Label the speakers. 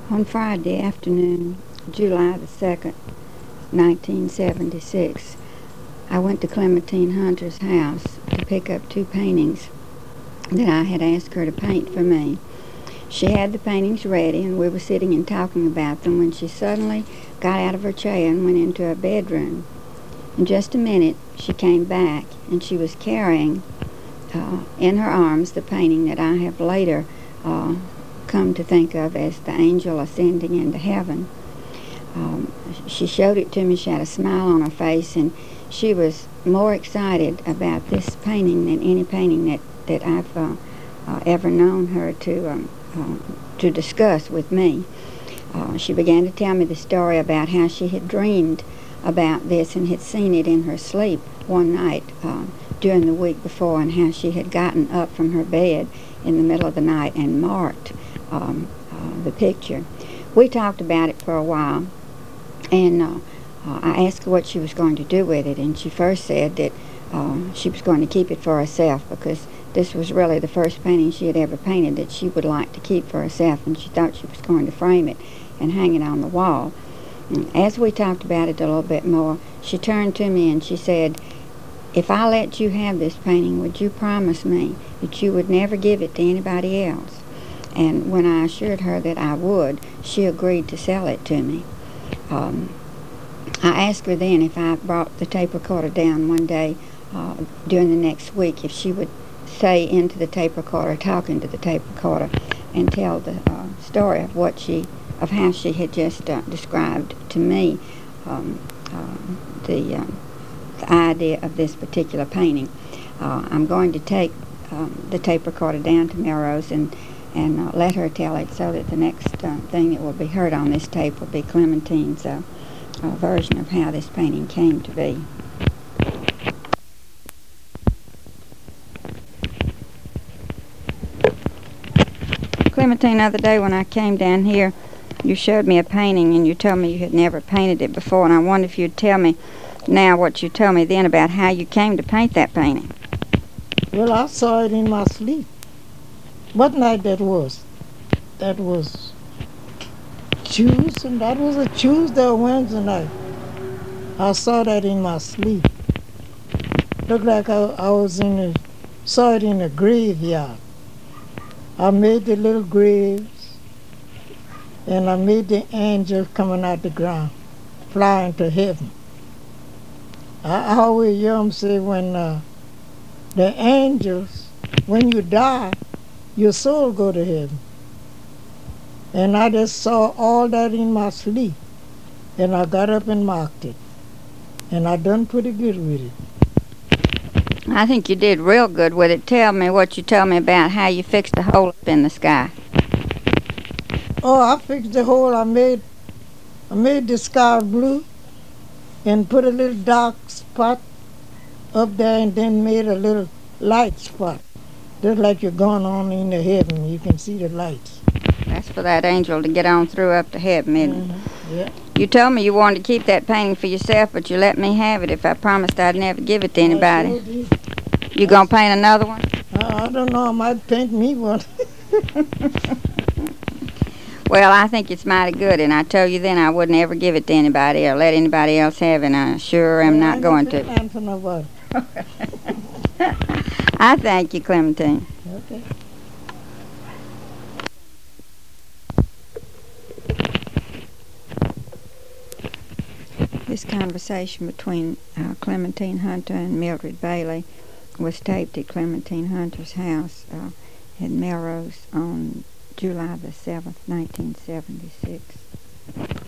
Speaker 1: On Friday afternoon, July the 2nd, 1976, I went to Clementine Hunter's house to pick up two paintings that I had asked her to paint for me. She had the paintings ready, and we were sitting and talking about them when she suddenly got out of her chair and went into her bedroom. In just a minute, she came back, and she was carrying in her arms the painting that I have later come to think of as the angel ascending into heaven. She showed it to me. She had a smile on her face, and she was more excited about this painting than any painting that I've ever known her to discuss with me. She began to tell me the story about how she had dreamed about this and had seen it in her sleep one night during the week before, and how she had gotten up from her bed in the middle of the night and marked the picture. We talked about it for a while, and I asked her what she was going to do with it, and she first said that she was going to keep it for herself, because this was really the first painting she had ever painted that she would like to keep for herself, and she thought she was going to frame it and hang it on the wall. And as we talked about it a little bit more, she turned to me and she said, "If I let you have this painting, would you promise me that you would never give it to anybody else?" And when I assured her that I would, she agreed to sell it to me. I asked her then if I brought the tape recorder down one day during the next week, if she would say into the tape recorder, talk into the tape recorder, and tell the story of how she had just described to me the idea of this particular painting. I'm going to take the tape recorder down to Melrose and let her tell it, so that the next thing that will be heard on this tape will be Clementine's version of how this painting came to be. Clementine, the other day when I came down here, you showed me a painting and you told me you had never painted it before, and I wonder if you'd tell me now what you told me then about how you came to paint that painting.
Speaker 2: Well, I saw it in my sleep. What night that was? That was Tuesday, and that was a Tuesday or Wednesday night. I saw that in my sleep. Looked like I was saw it in a graveyard. I made the little graves, and I made the angels coming out the ground, flying to heaven. I always hear them say when the angels, when you die, your soul go to heaven. And I just saw all that in my sleep, and I got up and marked it, and I done pretty good with it.
Speaker 1: I think you did real good with it. Tell me what you told me about how you fixed the hole up in the sky.
Speaker 2: Oh, I fixed the hole. I made the sky blue and put a little dark spot up there, and then made a little light spot. Just like you're going on in the heaven, you can see the lights.
Speaker 1: That's for that angel to get on through up to heaven, isn't it?
Speaker 2: Yeah.
Speaker 1: You told me you wanted to keep that painting for yourself, but you let me have it if I promised I'd never give it to anybody.
Speaker 2: I sure did.
Speaker 1: You gonna paint another one?
Speaker 2: I don't know. I might paint me one.
Speaker 1: Well, I think it's mighty good, and I told you then I wouldn't ever give it to anybody or let anybody else have it, and I sure am not going to.
Speaker 2: I ain't for nobody.
Speaker 1: I thank you, Clementine.
Speaker 2: Okay.
Speaker 1: This conversation between Clementine Hunter and Mildred Bailey was taped at Clementine Hunter's house in Melrose on July the 7th, 1976.